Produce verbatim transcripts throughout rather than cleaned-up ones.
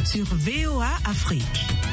sur V O A Afrique.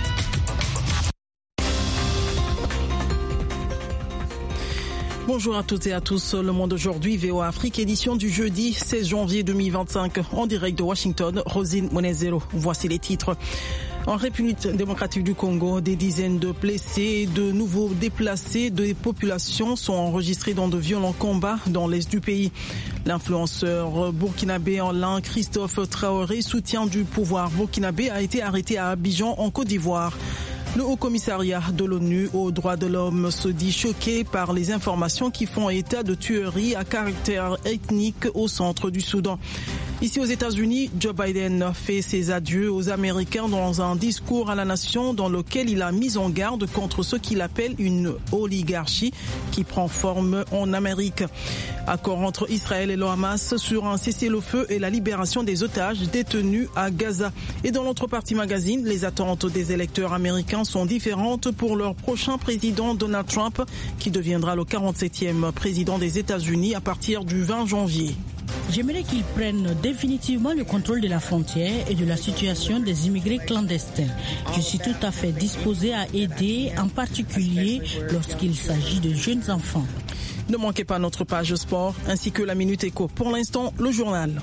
Bonjour à toutes et à tous. Le Monde aujourd'hui, V O A Afrique, édition du jeudi seize janvier deux mille vingt-cinq, en direct de Washington. Rosine Monezero, voici les titres. En République démocratique du Congo, des dizaines de blessés et de nouveaux déplacés des populations sont enregistrés dans de violents combats dans l'est du pays. L'influenceur burkinabé en ligne Christophe Traoré, soutien du pouvoir burkinabé, a été arrêté à Abidjan en Côte d'Ivoire. Le Haut-Commissariat de l'ONU aux droits de l'homme se dit choqué par les informations qui font état de tueries à caractère ethnique au centre du Soudan. Ici aux États-Unis, Joe Biden fait ses adieux aux Américains dans un discours à la nation dans lequel il a mis en garde contre ce qu'il appelle une oligarchie qui prend forme en Amérique. Accord entre Israël et le Hamas sur un cessez-le-feu et la libération des otages détenus à Gaza. Et dans l'autre partie magazine, les attentes des électeurs américains sont différentes pour leur prochain président Donald Trump, qui deviendra le quarante-septième président des États-Unis à partir du vingt janvier. J'aimerais qu'ils prennent définitivement le contrôle de la frontière et de la situation des immigrés clandestins. Je suis tout à fait disposée à aider, en particulier lorsqu'il s'agit de jeunes enfants. Ne manquez pas notre page sport ainsi que la Minute Éco. Pour l'instant, le journal.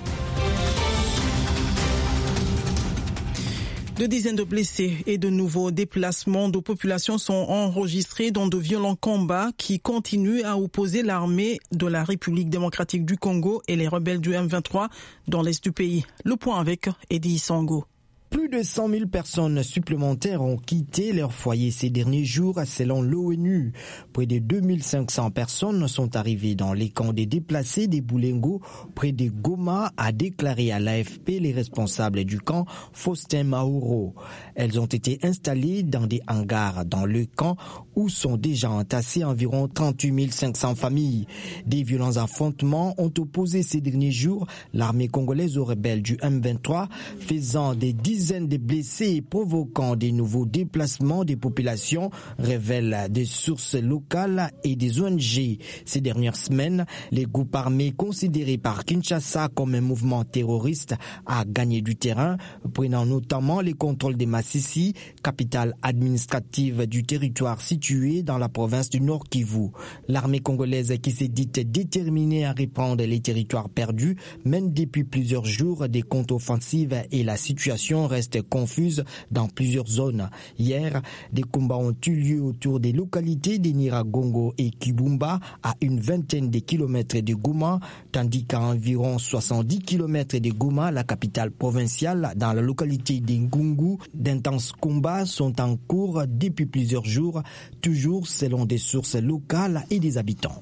De dizaines de blessés et de nouveaux déplacements de populations sont enregistrés dans de violents combats qui continuent à opposer l'armée de la République démocratique du Congo et les rebelles du M vingt-trois dans l'est du pays. Le point avec Eddie Sango. Plus de cent mille personnes supplémentaires ont quitté leur foyer ces derniers jours selon l'ONU. Près de deux mille cinq cents personnes sont arrivées dans les camps des déplacés des Boulengo près de Goma, a déclaré à l'A F P les responsables du camp Faustin Mauro. Elles ont été installées dans des hangars dans le camp où sont déjà entassées environ trente-huit mille cinq cents familles. Des violents affrontements ont opposé ces derniers jours l'armée congolaise aux rebelles du M vingt-trois, faisant des dizaines de blessés et provoquant des nouveaux déplacements des populations, révèlent des sources locales et des O N G. Ces dernières semaines, les groupes armés considérés par Kinshasa comme un mouvement terroriste a gagné du terrain, prenant notamment les contrôles de Masisi, capitale administrative du territoire situé dans la province du Nord Kivu. L'armée congolaise, qui s'est dite déterminée à reprendre les territoires perdus, mène depuis plusieurs jours des contre-offensives et la situation reste confuse dans plusieurs zones. Hier, des combats ont eu lieu autour des localités de Nyiragongo et Kibumba, à une vingtaine de kilomètres de Goma, tandis qu'à environ soixante-dix kilomètres de Goma, la capitale provinciale, dans la localité d'Ngungu, d'intenses combats sont en cours depuis plusieurs jours, toujours selon des sources locales et des habitants.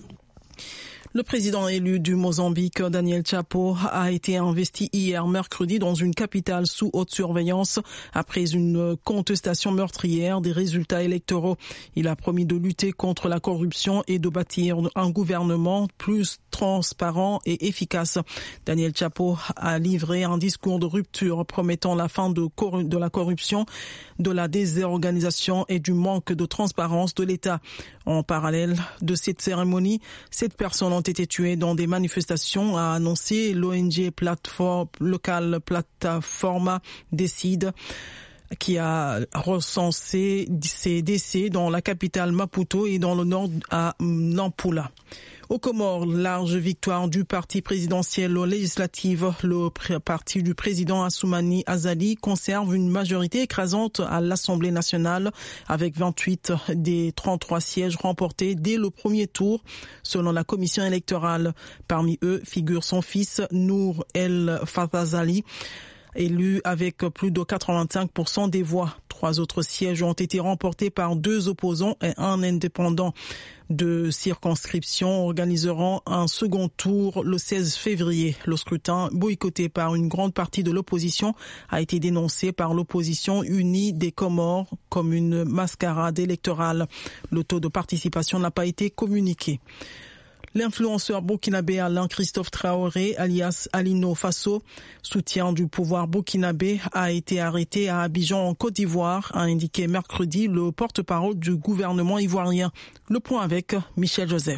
Le président élu du Mozambique, Daniel Chapo, a été investi hier mercredi dans une capitale sous haute surveillance après une contestation meurtrière des résultats électoraux. Il a promis de lutter contre la corruption et de bâtir un gouvernement plus transparent et efficace. Daniel Chapo a livré un discours de rupture promettant la fin de, cor- de la corruption, de la désorganisation et du manque de transparence de l'État. En parallèle de cette cérémonie, sept personnes ont été tuées dans des manifestations, a annoncé l'O N G Plateforme Local Plataforma Décide, qui a recensé ces décès dans la capitale Maputo et dans le nord à Nampula. Aux Comores, large victoire du parti présidentiel aux législatives. Le parti du président Assoumani Azali conserve une majorité écrasante à l'Assemblée nationale avec vingt-huit des trente-trois sièges remportés dès le premier tour, selon la commission électorale. Parmi eux figure son fils Nour El Fadhazali, élu avec plus de quatre-vingt-cinq pour cent des voix. Trois autres sièges ont été remportés par deux opposants et un indépendant. Deux circonscriptions organiseront un second tour le seize février. Le scrutin, boycotté par une grande partie de l'opposition, a été dénoncé par l'opposition unie des Comores comme une mascarade électorale. Le taux de participation n'a pas été communiqué. L'influenceur burkinabé Alain Christophe Traoré, alias Alino Faso, soutien du pouvoir burkinabé, a été arrêté à Abidjan en Côte d'Ivoire, a indiqué mercredi le porte-parole du gouvernement ivoirien. Le point avec Michel Joseph.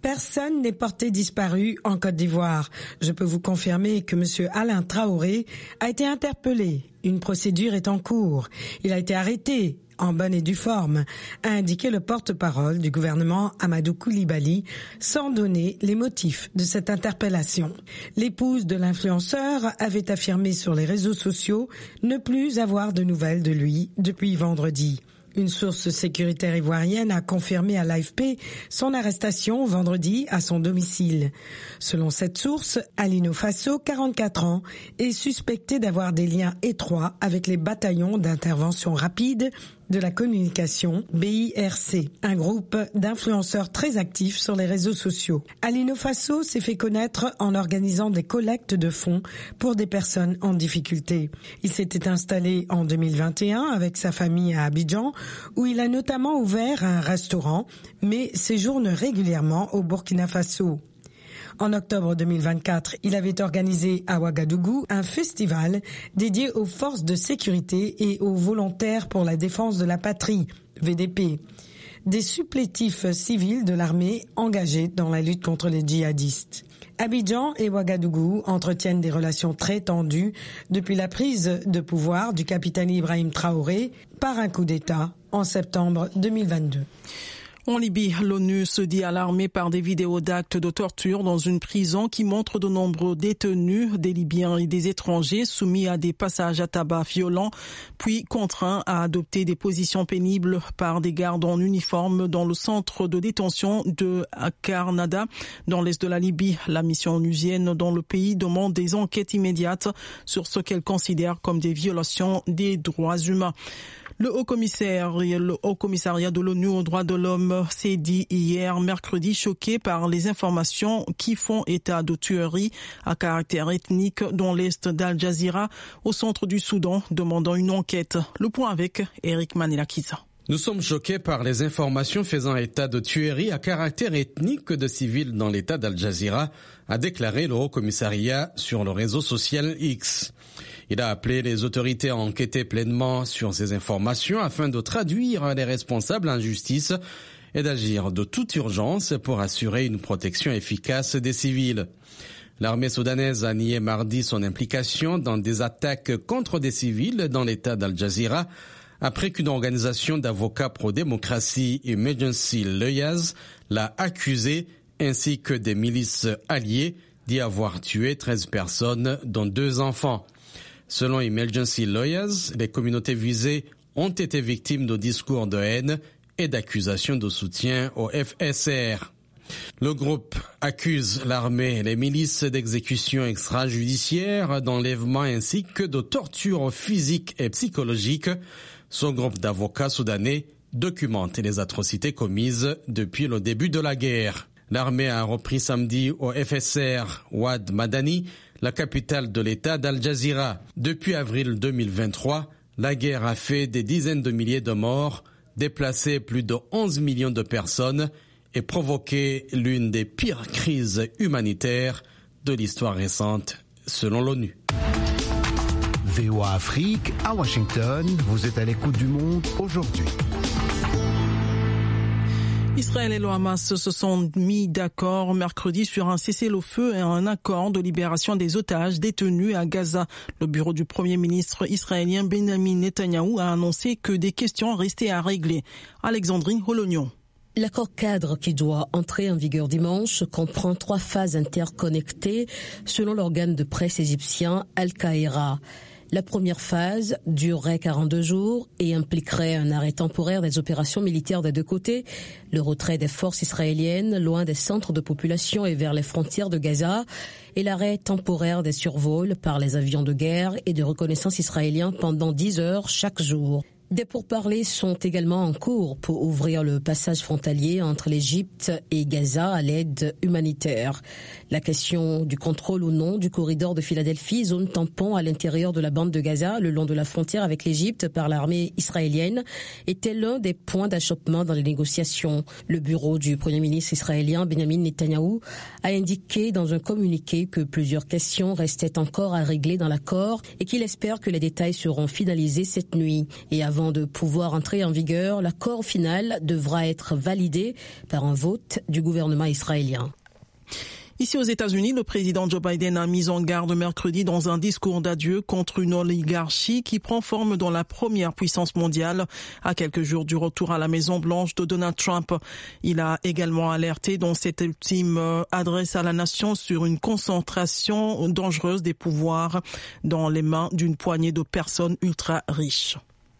Personne n'est porté disparu en Côte d'Ivoire. Je peux vous confirmer que M. Alain Traoré a été interpellé. Une procédure est en cours. Il a été arrêté en bonne et due forme, a indiqué le porte-parole du gouvernement Amadou Koulibaly, sans donner les motifs de cette interpellation. L'épouse de l'influenceur avait affirmé sur les réseaux sociaux ne plus avoir de nouvelles de lui depuis vendredi. Une source sécuritaire ivoirienne a confirmé à l'A F P son arrestation vendredi à son domicile. Selon cette source, Alino Fasso, quarante-quatre ans, est suspecté d'avoir des liens étroits avec les bataillons d'intervention rapide de la communication B I R C, un groupe d'influenceurs très actifs sur les réseaux sociaux. Alino Fasso s'est fait connaître en organisant des collectes de fonds pour des personnes en difficulté. Il s'était installé en deux mille vingt et un avec sa famille à Abidjan, où il a notamment ouvert un restaurant, mais séjourne régulièrement au Burkina Faso. En octobre deux mille vingt-quatre, il avait organisé à Ouagadougou un festival dédié aux forces de sécurité et aux volontaires pour la défense de la patrie, V D P, des supplétifs civils de l'armée engagés dans la lutte contre les djihadistes. Abidjan et Ouagadougou entretiennent des relations très tendues depuis la prise de pouvoir du capitaine Ibrahim Traoré par un coup d'État en septembre deux mille vingt-deux. En Libye, l'ONU se dit alarmée par des vidéos d'actes de torture dans une prison qui montrent de nombreux détenus, des Libyens et des étrangers soumis à des passages à tabac violents, puis contraints à adopter des positions pénibles par des gardes en uniforme dans le centre de détention de Karnada, dans l'est de la Libye. La mission onusienne dans le pays demande des enquêtes immédiates sur ce qu'elle considère comme des violations des droits humains. Le Haut-Commissaire, le Haut-Commissariat de l'ONU aux droits de l'homme s'est dit hier mercredi choqué par les informations qui font état de tueries à caractère ethnique dans l'est d'Al Jazeera, au centre du Soudan, demandant une enquête. Le point avec Eric Manelakiza. Nous sommes choqués par les informations faisant état de tueries à caractère ethnique de civils dans l'état d'Al Jazeera, a déclaré le Haut-Commissariat sur le réseau social X. Il a appelé les autorités à enquêter pleinement sur ces informations afin de traduire les responsables en justice et d'agir de toute urgence pour assurer une protection efficace des civils. L'armée soudanaise a nié mardi son implication dans des attaques contre des civils dans l'état d'Al Jazeera après qu'une organisation d'avocats pro-démocratie, Emergency Lawyers, l'a accusé ainsi que des milices alliées d'y avoir tué treize personnes, dont deux enfants. Selon Emergency Lawyers, les communautés visées ont été victimes de discours de haine et d'accusations de soutien au F S R. Le groupe accuse l'armée et les milices d'exécutions extrajudiciaires, d'enlèvements ainsi que de tortures physiques et psychologiques. Ce groupe d'avocats soudanais documente les atrocités commises depuis le début de la guerre. L'armée a repris samedi au F S R Ouad Madani, la capitale de l'état d'Al Jazeera. Depuis avril deux mille vingt-trois, la guerre a fait des dizaines de milliers de morts, déplacé plus de onze millions de personnes et provoqué l'une des pires crises humanitaires de l'histoire récente, selon l'ONU. V O A Afrique, à Washington, vous êtes à l'écoute du monde aujourd'hui. Israël et le Hamas se sont mis d'accord mercredi sur un cessez-le-feu et un accord de libération des otages détenus à Gaza. Le bureau du Premier ministre israélien Benjamin Netanyahou a annoncé que des questions restaient à régler. Alexandrine Holognon. L'accord cadre qui doit entrer en vigueur dimanche comprend trois phases interconnectées selon l'organe de presse égyptien Al-Kahira. La première phase durerait quarante-deux jours et impliquerait un arrêt temporaire des opérations militaires des deux côtés, le retrait des forces israéliennes loin des centres de population et vers les frontières de Gaza, et l'arrêt temporaire des survols par les avions de guerre et de reconnaissance israéliens pendant dix heures chaque jour. Des pourparlers sont également en cours pour ouvrir le passage frontalier entre l'Égypte et Gaza à l'aide humanitaire. La question du contrôle ou non du corridor de Philadelphie, zone tampon à l'intérieur de la bande de Gaza, le long de la frontière avec l'Égypte par l'armée israélienne, était l'un des points d'achoppement dans les négociations. Le bureau du Premier ministre israélien Benjamin Netanyahou a indiqué dans un communiqué que plusieurs questions restaient encore à régler dans l'accord et qu'il espère que les détails seront finalisés cette nuit. Et avant Avant de pouvoir entrer en vigueur, l'accord final devra être validé par un vote du gouvernement israélien. Ici aux États-Unis, le président Joe Biden a mis en garde mercredi dans un discours d'adieu contre une oligarchie qui prend forme dans la première puissance mondiale à quelques jours du retour à la Maison-Blanche de Donald Trump. Il a également alerté dans cette ultime adresse à la nation sur une concentration dangereuse des pouvoirs dans les mains d'une poignée de personnes ultra riches.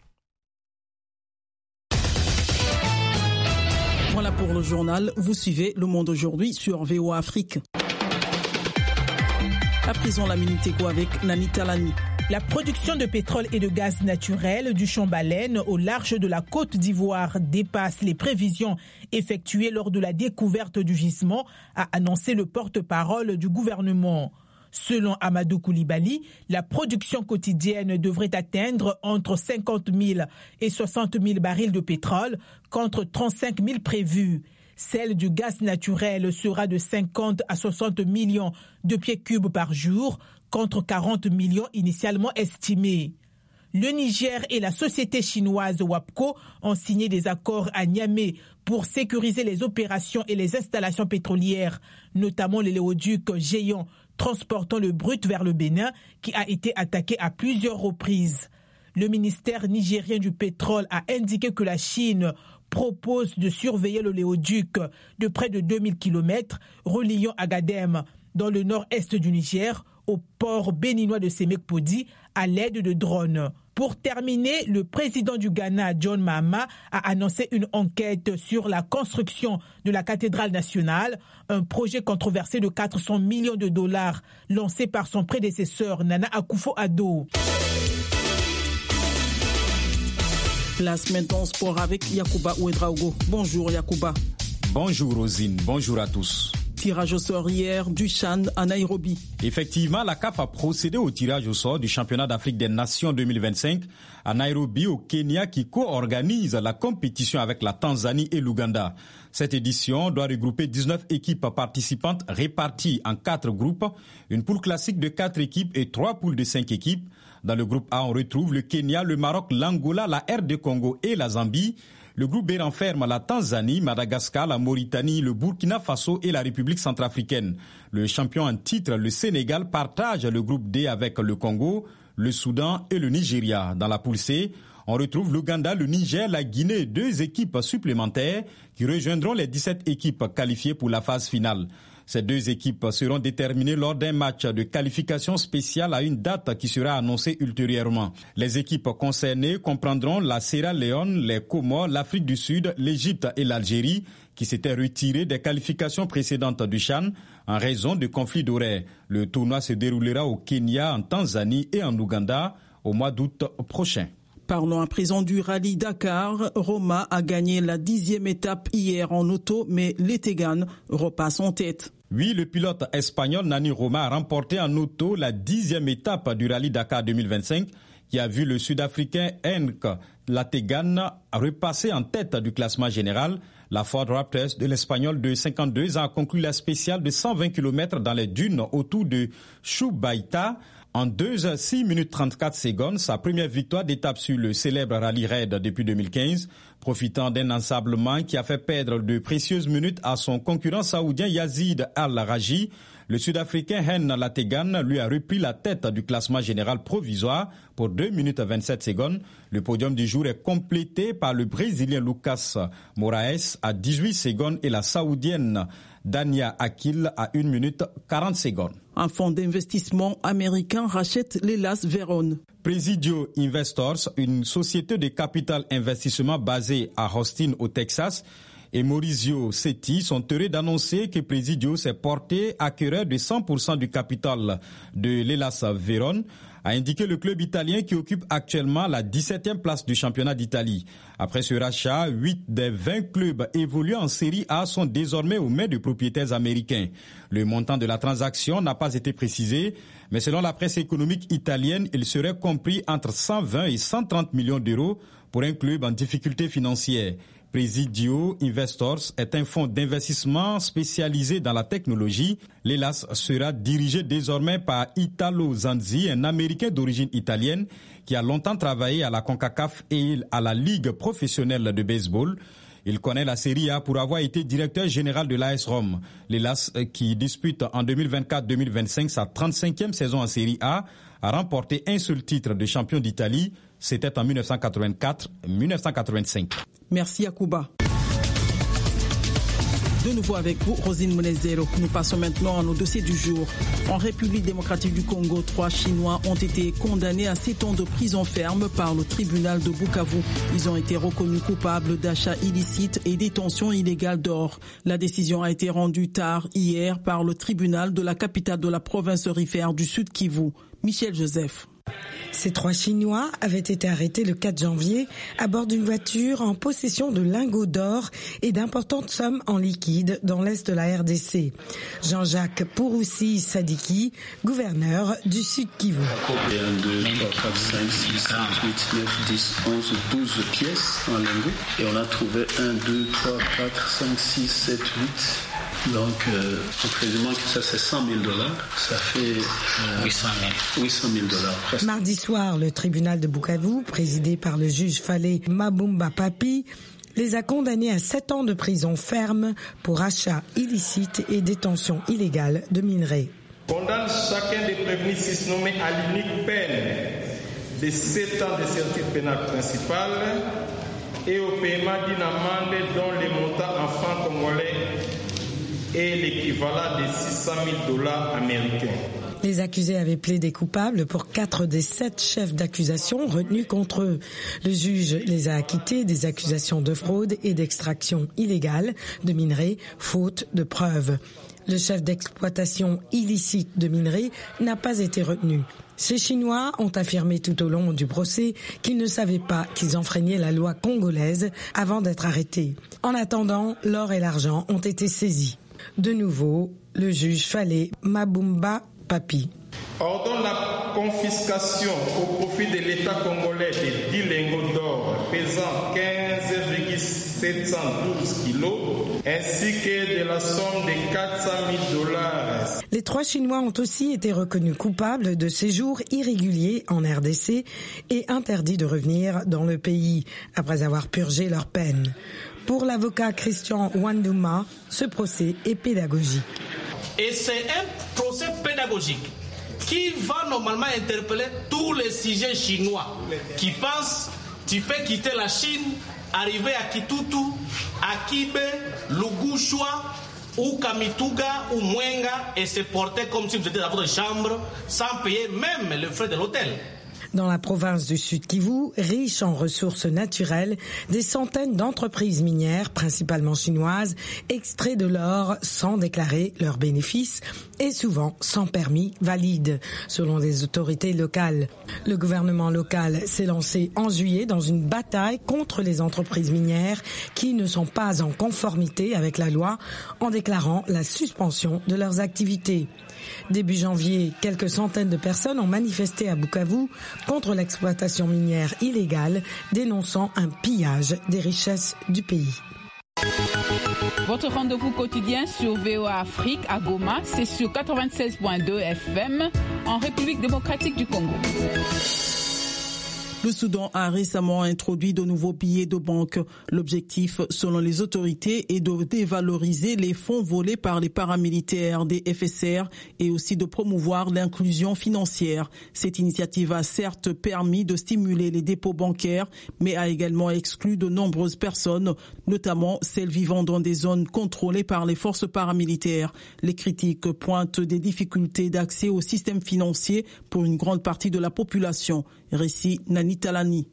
Voilà pour le journal. Vous suivez Le Monde aujourd'hui sur V O A Afrique. À présent, la Minute Éco avec Nani Talani. La production de pétrole et de gaz naturel du Champ-Baleine au large de la Côte d'Ivoire dépasse les prévisions effectuées lors de la découverte du gisement, a annoncé le porte-parole du gouvernement. Selon Amadou Koulibaly, la production quotidienne devrait atteindre entre cinquante mille et soixante mille barils de pétrole contre trente-cinq mille prévus. Celle du gaz naturel sera de cinquante à soixante millions de pieds cubes par jour contre quarante millions initialement estimés. Le Niger et la société chinoise WAPCO ont signé des accords à Niamey pour sécuriser les opérations et les installations pétrolières, notamment l'éléoduc géant transportant le brut vers le Bénin, qui a été attaqué à plusieurs reprises. Le ministère nigérien du pétrole a indiqué que la Chine propose de surveiller l'oléoduc de près de deux mille kilomètres reliant Agadem, dans le nord-est du Niger, au port béninois de Semekpodi, à l'aide de drones. Pour terminer, le président du Ghana, John Mahama, a annoncé une enquête sur la construction de la cathédrale nationale, un projet controversé de quatre cents millions de dollars lancé par son prédécesseur, Nana Akufo-Addo. Place maintenant sport avec Yacouba Ouedraogo. Bonjour Yacouba. Bonjour Rosine, bonjour à tous. Tirage au sort hier du CHAN à Nairobi. Effectivement, la C A F a procédé au tirage au sort du championnat d'Afrique des Nations deux mille vingt-cinq à Nairobi au Kenya qui co-organise la compétition avec la Tanzanie et l'Ouganda. Cette édition doit regrouper dix-neuf équipes participantes réparties en quatre groupes, une poule classique de quatre équipes et trois poules de cinq équipes. Dans le groupe A, on retrouve le Kenya, le Maroc, l'Angola, la R D Congo et la Zambie. Le groupe B renferme la Tanzanie, Madagascar, la Mauritanie, le Burkina Faso et la République centrafricaine. Le champion en titre, le Sénégal, partage le groupe D avec le Congo, le Soudan et le Nigeria. Dans la poule C, on retrouve l'Ouganda, le Niger, la Guinée, deux équipes supplémentaires qui rejoindront les dix-sept équipes qualifiées pour la phase finale. Ces deux équipes seront déterminées lors d'un match de qualification spéciale à une date qui sera annoncée ultérieurement. Les équipes concernées comprendront la Sierra Leone, les Comores, l'Afrique du Sud, l'Égypte et l'Algérie qui s'étaient retirées des qualifications précédentes du CHAN en raison de conflits d'horaires. Le tournoi se déroulera au Kenya, en Tanzanie et en Ouganda au mois d'août prochain. Parlons à présent du rallye Dakar. Roma a gagné la dixième étape hier en auto, mais les Tegan repassent en tête. Oui, le pilote espagnol Nani Roma a remporté en auto la dixième étape du rallye Dakar deux mille vingt-cinq qui a vu le Sud-Africain Henk Lategan repasser en tête du classement général. La Ford Raptor de l'Espagnol de cinquante-deux ans a conclu la spéciale de cent vingt kilomètres dans les dunes autour de Choubaïta. En deux heures six minutes trente-quatre secondes, sa première victoire d'étape sur le célèbre rallye raid depuis deux mille quinze, profitant d'un ensablement qui a fait perdre de précieuses minutes à son concurrent saoudien Yazid Al-Raji. Le Sud-Africain Hen Lategan lui a repris la tête du classement général provisoire pour deux minutes vingt-sept secondes. Le podium du jour est complété par le Brésilien Lucas Moraes à dix-huit secondes et la Saoudienne Dania Akil à une minute quarante secondes. Un fonds d'investissement américain rachète l'Hellas Vérone. Presidio Investors, une société de capital investissement basée à Austin au Texas, et Maurizio Setti sont heureux d'annoncer que Presidio s'est porté acquéreur de cent pour cent du capital de l'Hellas Vérone, a indiqué le club italien qui occupe actuellement la dix-septième place du championnat d'Italie. Après ce rachat, huit des vingt clubs évoluant en Série A sont désormais aux mains de propriétaires américains. Le montant de la transaction n'a pas été précisé, mais selon la presse économique italienne, il serait compris entre cent vingt et cent trente millions d'euros pour un club en difficulté financière. Presidio Investors est un fonds d'investissement spécialisé dans la technologie. L'E L A S sera dirigé désormais par Italo Zanzi, un Américain d'origine italienne qui a longtemps travaillé à la CONCACAF et à la Ligue professionnelle de baseball. Il connaît la Série A pour avoir été directeur général de l'A S Rome. L'E L A S, qui dispute en deux mille vingt-quatre deux mille vingt-cinq sa trente-cinquième saison en Série A, a remporté un seul titre de champion d'Italie. C'était en dix-neuf cent quatre-vingt-quatre dix-neuf cent quatre-vingt-cinq. Merci Yacouba. De nouveau avec vous, Rosine Monezero. Nous passons maintenant à nos dossiers du jour. En République démocratique du Congo, trois Chinois ont été condamnés à sept ans de prison ferme par le tribunal de Bukavu. Ils ont été reconnus coupables d'achat illicite et détention illégale d'or. La décision a été rendue tard hier par le tribunal de la capitale de la province aurifère du Sud Kivu. Michel Joseph. Ces trois Chinois avaient été arrêtés le quatre janvier à bord d'une voiture en possession de lingots d'or et d'importantes sommes en liquide dans l'est de la R D C. Jean-Jacques Pouroussi Sadiki, gouverneur du Sud Kivu. un, deux, trois, quatre, cinq, six, sept, huit, neuf, dix, onze, douze pièces en lingots. Et on a trouvé un, deux, trois, quatre, cinq, six, sept, huit. Donc, euh, en présumant que ça c'est cent mille dollars, ça fait euh, huit cent mille dollars. Presque. Mardi soir, le tribunal de Bukavu, présidé par le juge Fale Mabumba Papi, les a condamnés à sept ans de prison ferme pour achat illicite et détention illégale de minerais. Condamne chacun des prévenus susnommés à l'unique peine de sept ans de servitude pénale principale et au paiement d'une amende dont les montants en francs congolais et l'équivalent de six cent mille dollars américains. Les accusés avaient plaidé coupables pour quatre des sept chefs d'accusation retenus contre eux. Le juge les a acquittés des accusations de fraude et d'extraction illégale de minerais, faute de preuves. Le chef d'exploitation illicite de minerais n'a pas été retenu. Ces Chinois ont affirmé tout au long du procès qu'ils ne savaient pas qu'ils enfreignaient la loi congolaise avant d'être arrêtés. En attendant, l'or et l'argent ont été saisis. De nouveau, le juge Fale Mabumba Papi. Ordonne la confiscation au profit de l'État congolais de dix lingots d'or pesant quinze virgule sept cent douze kilos ainsi que de la somme de quatre cent mille dollars. Les trois Chinois ont aussi été reconnus coupables de séjours irréguliers en R D C et interdits de revenir dans le pays après avoir purgé leur peine. Pour l'avocat Christian Wanduma, ce procès est pédagogique. Et c'est un procès pédagogique qui va normalement interpeller tous les sujets chinois qui pensent tu peux quitter la Chine, arriver à Kitutu, à Kibe, Lugushwa ou Kamituga ou Mwenga et se porter comme si vous étiez dans votre chambre sans payer même le frais de l'hôtel. Dans la province du Sud Kivu, riche en ressources naturelles, des centaines d'entreprises minières, principalement chinoises, extraient de l'or sans déclarer leurs bénéfices et souvent sans permis valide, selon les autorités locales. Le gouvernement local s'est lancé en juillet dans une bataille contre les entreprises minières qui ne sont pas en conformité avec la loi en déclarant la suspension de leurs activités. Début janvier, quelques centaines de personnes ont manifesté à Bukavu contre l'exploitation minière illégale, dénonçant un pillage des richesses du pays. Votre rendez-vous quotidien sur V O A Afrique à Goma, c'est sur quatre-vingt-seize point deux F M en République démocratique du Congo. Le Soudan a récemment introduit de nouveaux billets de banque. L'objectif, selon les autorités, est de dévaloriser les fonds volés par les paramilitaires des F S R et aussi de promouvoir l'inclusion financière. Cette initiative a certes permis de stimuler les dépôts bancaires, mais a également exclu de nombreuses personnes, notamment celles vivant dans des zones contrôlées par les forces paramilitaires. Les critiques pointent des difficultés d'accès au système financier pour une grande partie de la population. Récit Nani Talani.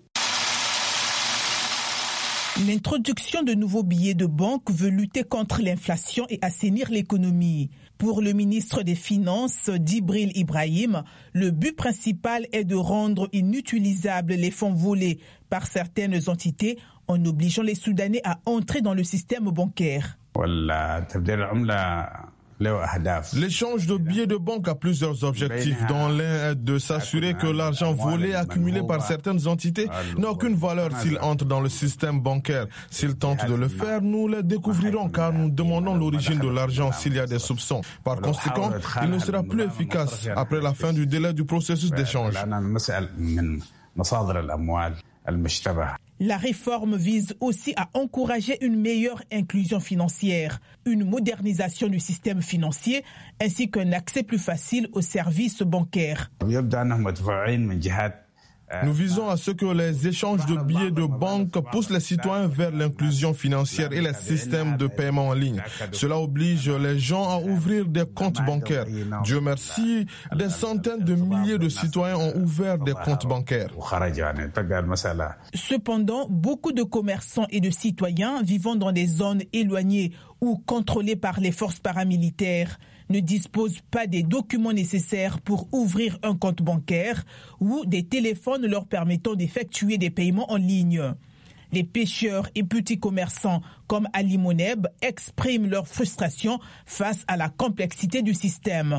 L'introduction de nouveaux billets de banque veut lutter contre l'inflation et assainir l'économie. Pour le ministre des Finances, Djibril Ibrahim, le but principal est de rendre inutilisables les fonds volés par certaines entités en obligeant les Soudanais à entrer dans le système bancaire. L'échange de billets de banque a plusieurs objectifs, dont l'un est de s'assurer que l'argent volé accumulé par certaines entités n'a aucune valeur s'il entre dans le système bancaire. S'ils tentent de le faire, nous les découvrirons car nous demandons l'origine de l'argent s'il y a des soupçons. Par conséquent, il ne sera plus efficace après la fin du délai du processus d'échange. La réforme vise aussi à encourager une meilleure inclusion financière, une modernisation du système financier ainsi qu'un accès plus facile aux services bancaires. Nous visons à ce que les échanges de billets de banque poussent les citoyens vers l'inclusion financière et les systèmes de paiement en ligne. Cela oblige les gens à ouvrir des comptes bancaires. Dieu merci, des centaines de milliers de citoyens ont ouvert des comptes bancaires. Cependant, beaucoup de commerçants et de citoyens vivant dans des zones éloignées ou contrôlées par les forces paramilitaires ne disposent pas des documents nécessaires pour ouvrir un compte bancaire ou des téléphones leur permettant d'effectuer des paiements en ligne. Les pêcheurs et petits commerçants comme Ali Moneb expriment leur frustration face à la complexité du système.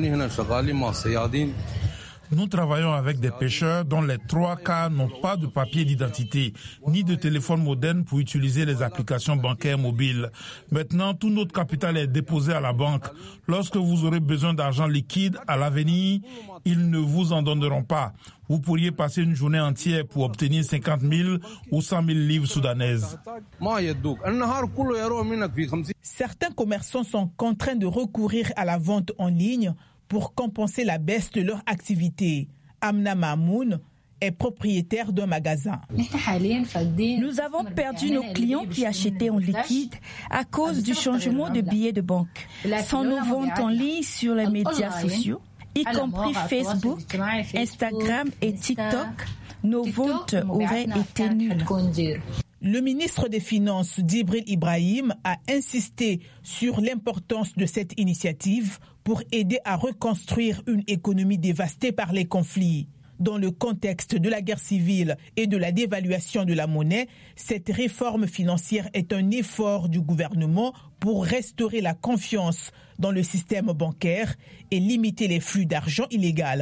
Nous travaillons avec des pêcheurs dont les trois quarts n'ont pas de papier d'identité, ni de téléphone moderne pour utiliser les applications bancaires mobiles. Maintenant, tout notre capital est déposé à la banque. Lorsque vous aurez besoin d'argent liquide à l'avenir, ils ne vous en donneront pas. Vous pourriez passer une journée entière pour obtenir cinquante mille ou cent mille livres soudanaises. Certains commerçants sont contraints de recourir à la vente en ligne pour compenser la baisse de leur activité. Amna Mamoun est propriétaire d'un magasin. Nous avons perdu nos clients qui achetaient en liquide à cause du changement de billets de banque. Sans nos ventes en ligne sur les médias sociaux, y compris Facebook, Instagram et TikTok, nos ventes auraient été nulles. Le ministre des Finances, Djibril Ibrahim, a insisté sur l'importance de cette initiative pour aider à reconstruire une économie dévastée par les conflits. Dans le contexte de la guerre civile et de la dévaluation de la monnaie, cette réforme financière est un effort du gouvernement pour restaurer la confiance dans le système bancaire et limiter les flux d'argent illégal.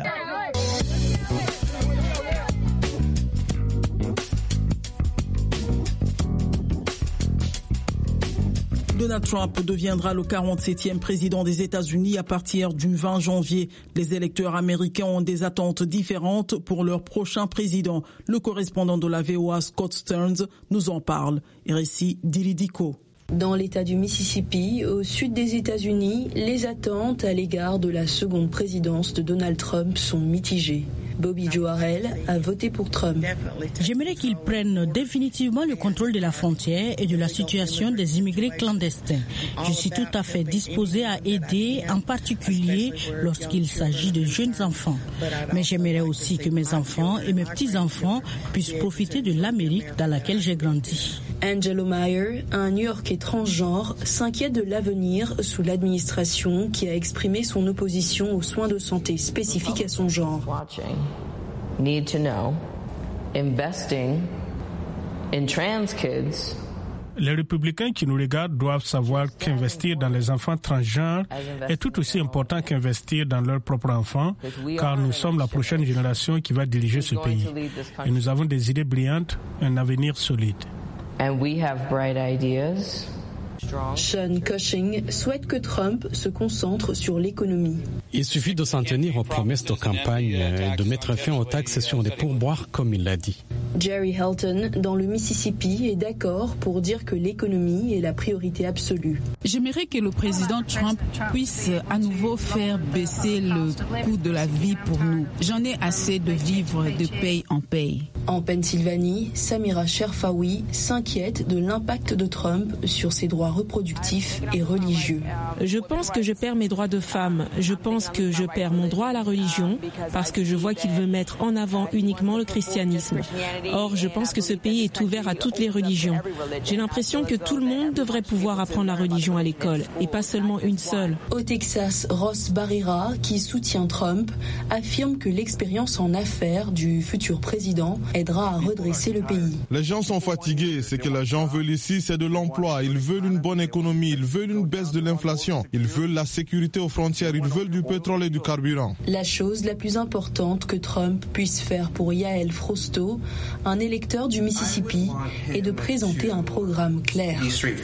Donald Trump deviendra le quarante-septième président des États-Unis à partir du vingt janvier. Les électeurs américains ont des attentes différentes pour leur prochain président. Le correspondant de la V O A, Scott Stearns, nous en parle. Et récit d'Ilidico. Dans l'État du Mississippi, au sud des États-Unis, les attentes à l'égard de la seconde présidence de Donald Trump sont mitigées. Bobby Joe Harrell a voté pour Trump. J'aimerais qu'il prenne définitivement le contrôle de la frontière et de la situation des immigrés clandestins. Je suis tout à fait disposée à aider, en particulier lorsqu'il s'agit de jeunes enfants. Mais j'aimerais aussi que mes enfants et mes petits-enfants puissent profiter de l'Amérique dans laquelle j'ai grandi. Angelo Meyer, un New-Yorkais transgenre, s'inquiète de l'avenir sous l'administration qui a exprimé son opposition aux soins de santé spécifiques à son genre. Need to know, investing in trans kids. Les républicains qui nous regardent doivent savoir qu'investir dans les enfants transgenres est tout aussi important qu'investir dans leurs propres enfants, car nous sommes la prochaine génération qui va diriger ce pays. Et nous avons des idées brillantes, un avenir solide. And we have bright ideas. Sean Cushing souhaite que Trump se concentre sur l'économie. Il suffit de s'en tenir aux promesses de campagne et de mettre fin aux taxes sur les pourboires, comme il l'a dit. Jerry Helton, dans le Mississippi, est d'accord pour dire que l'économie est la priorité absolue. J'aimerais que le président Trump puisse à nouveau faire baisser le coût de la vie pour nous. J'en ai assez de vivre de paye en paye. En Pennsylvanie, Samira Sherfawi s'inquiète de l'impact de Trump sur ses droits reproductifs et religieux. Je pense que je perds mes droits de femme. Je pense que je perds mon droit à la religion parce que je vois qu'il veut mettre en avant uniquement le christianisme. Or, je pense que ce pays est ouvert à toutes les religions. J'ai l'impression que tout le monde devrait pouvoir apprendre la religion à l'école et pas seulement une seule. Au Texas, Ross Barrera, qui soutient Trump, affirme que l'expérience en affaires du futur président aidera à redresser le pays. Les gens sont fatigués. Ce que les gens veulent ici, c'est de l'emploi. Ils veulent une bonne économie. Ils veulent une baisse de l'inflation. Ils veulent la sécurité aux frontières. Ils veulent du pétrole et du carburant. La chose la plus importante que Trump puisse faire pour Yael Frosto, un électeur du Mississippi, est de présenter un programme clair.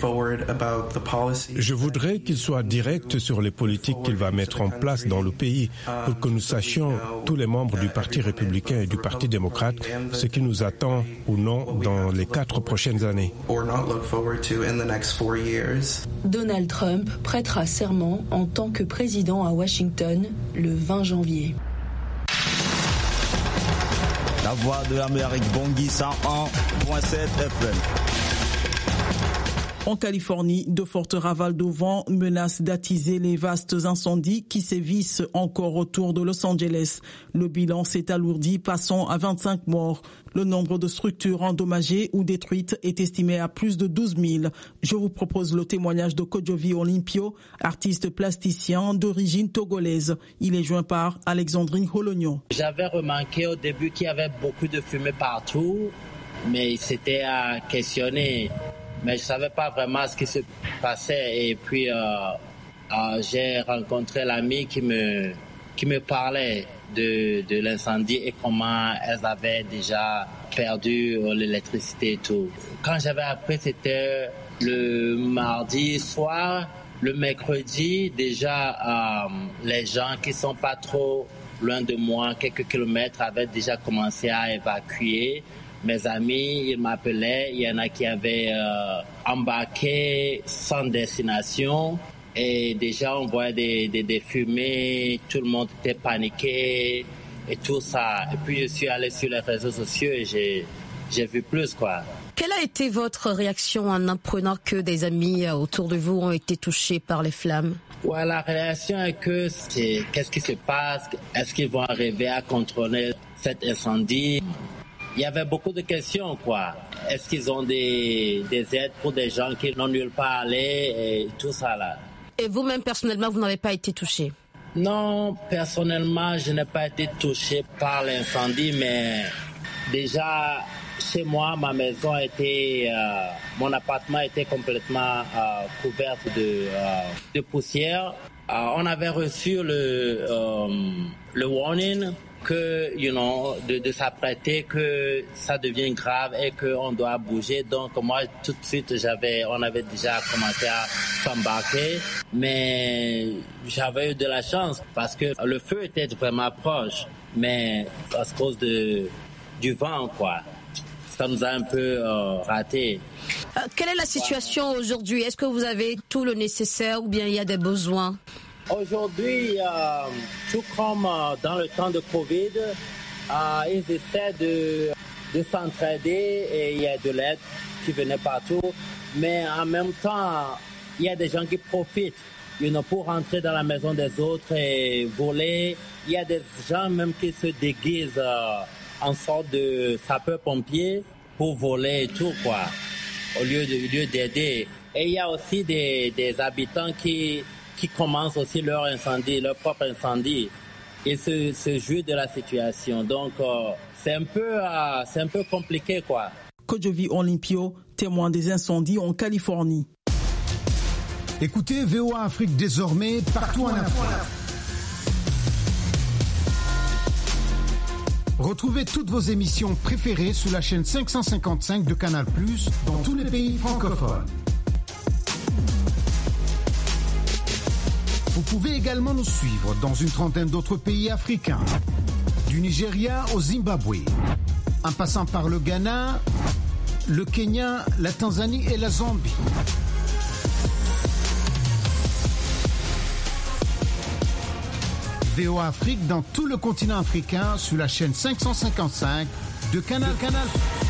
Je voudrais qu'il soit direct sur les politiques qu'il va mettre en place dans le pays pour que nous sachions, tous les membres du Parti républicain et du Parti démocrate, ce qui nous attend ou non dans les quatre prochaines années. Donald Trump prêtera serment en tant que président à Washington le vingt janvier. La voix de l'Amérique, Bangui cent un virgule sept F M. En Californie, de fortes rafales de vent menacent d'attiser les vastes incendies qui sévissent encore autour de Los Angeles. Le bilan s'est alourdi, passant à vingt-cinq morts. Le nombre de structures endommagées ou détruites est estimé à plus de douze mille. Je vous propose le témoignage de Kodjovi Olympio, artiste plasticien d'origine togolaise. Il est joint par Alexandrine Holognon. J'avais remarqué au début qu'il y avait beaucoup de fumée partout, mais c'était à questionner. Mais je ne savais pas vraiment ce qui se passait. Et puis, euh, euh, j'ai rencontré l'ami qui me, qui me parlait de, de l'incendie et comment elles avaient déjà perdu l'électricité et tout. Quand j'avais appris, c'était le mardi soir. Le mercredi, déjà, euh, les gens qui ne sont pas trop loin de moi, quelques kilomètres, avaient déjà commencé à évacuer. Mes amis, ils m'appelaient, il y en a qui avaient euh, embarqué sans destination et déjà on voyait des, des, des fumées, tout le monde était paniqué et tout ça. Et puis je suis allé sur les réseaux sociaux et j'ai, j'ai vu plus quoi. Quelle a été votre réaction en apprenant que des amis autour de vous ont été touchés par les flammes? Ouais, la réaction est que c'est qu'est-ce qui se passe? Est-ce qu'ils vont arriver à contrôler cet incendie? Il y avait beaucoup de questions, quoi. Est-ce qu'ils ont des, des aides pour des gens qui n'ont nulle part à aller et tout ça, là. Et vous-même, personnellement, vous n'avez pas été touché? Non, personnellement, je n'ai pas été touché par l'incendie, mais déjà, chez moi, ma maison a été, euh, mon appartement était complètement euh, couvert de, euh, de poussière. Euh, on avait reçu le, euh, le warning que, you know, de, de s'apprêter, que ça devient grave et qu'on doit bouger. Donc, moi, tout de suite, j'avais, on avait déjà commencé à s'embarquer. Mais j'avais eu de la chance parce que le feu était vraiment proche. Mais à cause de, du vent, quoi, ça nous a un peu euh, raté. Euh, quelle est la situation aujourd'hui? Est-ce que vous avez tout le nécessaire ou bien il y a des besoins? Aujourd'hui, euh, tout comme euh, dans le temps de Covid, euh, ils essaient de, de s'entraider et il y a de l'aide qui venait partout. Mais en même temps, il y a des gens qui profitent, you know, pour rentrer dans la maison des autres et voler. Il y a des gens même qui se déguisent euh, en sorte de sapeurs-pompiers pour voler et tout, quoi, au lieu de, au lieu d'aider. Et il y a aussi des, des habitants qui... qui commencent aussi leur incendie, leur propre incendie, et se, se jouent de la situation. Donc, euh, c'est un peu, euh, c'est un peu compliqué, quoi. Kodjovi Olympio, témoin des incendies en Californie. Écoutez V O A Afrique désormais partout en Afrique. Retrouvez toutes vos émissions préférées sur la chaîne cinq cent cinquante-cinq de Canal plus, dans tous les pays francophones. Vous pouvez également nous suivre dans une trentaine d'autres pays africains, du Nigeria au Zimbabwe, en passant par le Ghana, le Kenya, la Tanzanie et la Zambie. V O A Afrique dans tout le continent africain sur la chaîne cinq cent cinquante-cinq de Canal Canal.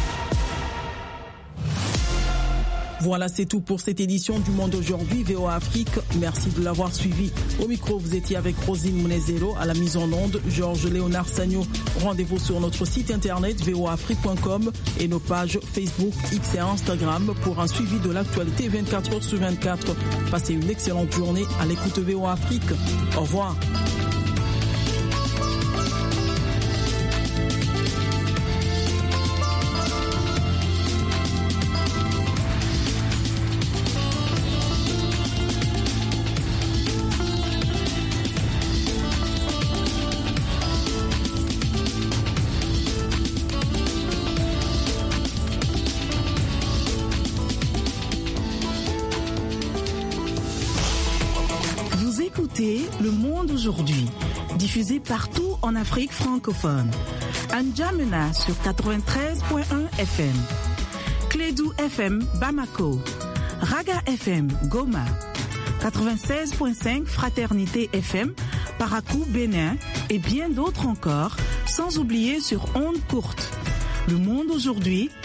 Voilà, c'est tout pour cette édition du Monde aujourd'hui, V O A Afrique. Merci de l'avoir suivi. Au micro, vous étiez avec Rosine Mounezero, à la mise en onde, Georges Léonard Sagno. Rendez-vous sur notre site internet v o a afrique point com et nos pages Facebook, X et Instagram pour un suivi de l'actualité vingt-quatre heures sur vingt-quatre. Passez une excellente journée à l'écoute V O A Afrique. Au revoir. aujourd'hui, diffusé partout en Afrique francophone. N'Djamena sur quatre-vingt-treize point un F M. Clédou F M Bamako. Raga F M Goma. quatre-vingt-seize point cinq Fraternité F M Parakou Bénin et bien d'autres encore, sans oublier sur ondes courtes. Le Monde aujourd'hui